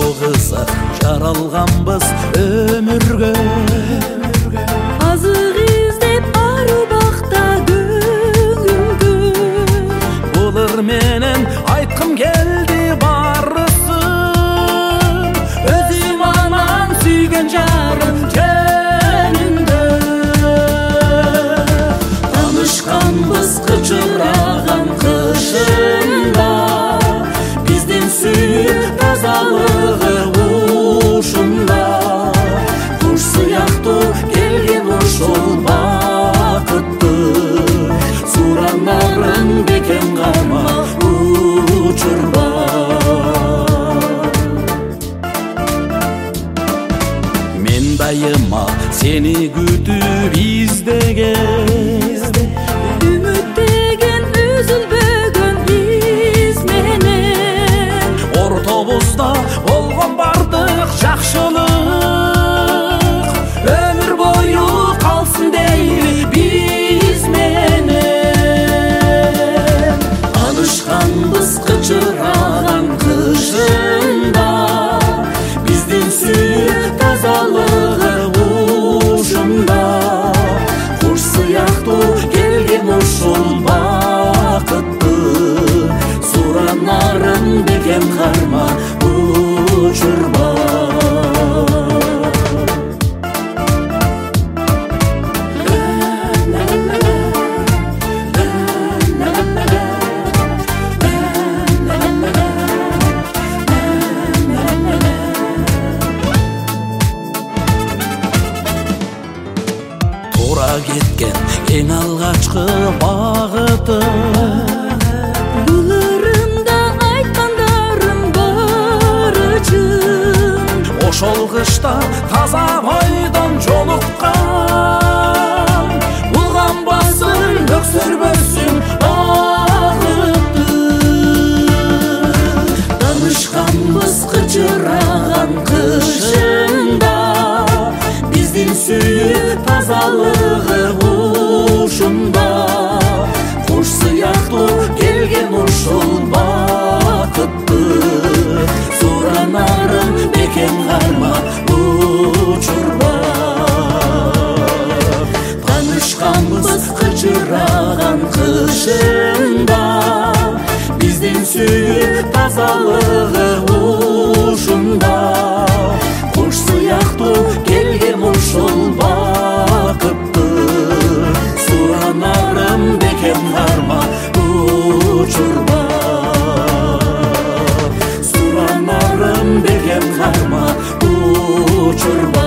жолугузак жаралганбыз өмүргө. Азык издеп арбакта көңүлгө. Булар менен айткым келди барысын, өзүм анан сүйгөн жарым жөнүндө. Танышканбыз кычыраган кышында, биздин сүйүү тазалыгы ушунда. Куш сыяктуу келген ошол бакытты, суранарын бекем карма, учурба. Мен дайыма сени күтүп издеген, Үмүттеген үзүлбөгөн биз менен. ортобузда болгон бардык жакшылык өмүр бою калсын дейли биз менен. Танышканбыз кычыраган кышында, биздин сүйүү тазалыгы ушунда. Куш сыяктуу келген ушул бакытты, суранарын бекем карма, учурба. Туура кеткен эң алгачкы багыты, Буларымда айткандарым бары чын. ошол кышта таза бойдон жолуккан. Булганбасын өксүрбөсүн багытты. Танышканбыз кычыраган кышында, биздин сүйүү тазалыгы ушунда. Куш сыяктуу келген ушул бакытты, суранарын бекем карма, учурба. Танышканбыз кычыраган кышында, биздин сүйүү тазалыгы ушунда. Куш сыяктуу келген ушул бакытты, суранарын бекем карма, учурба. Суранарын бекем карма, учурба.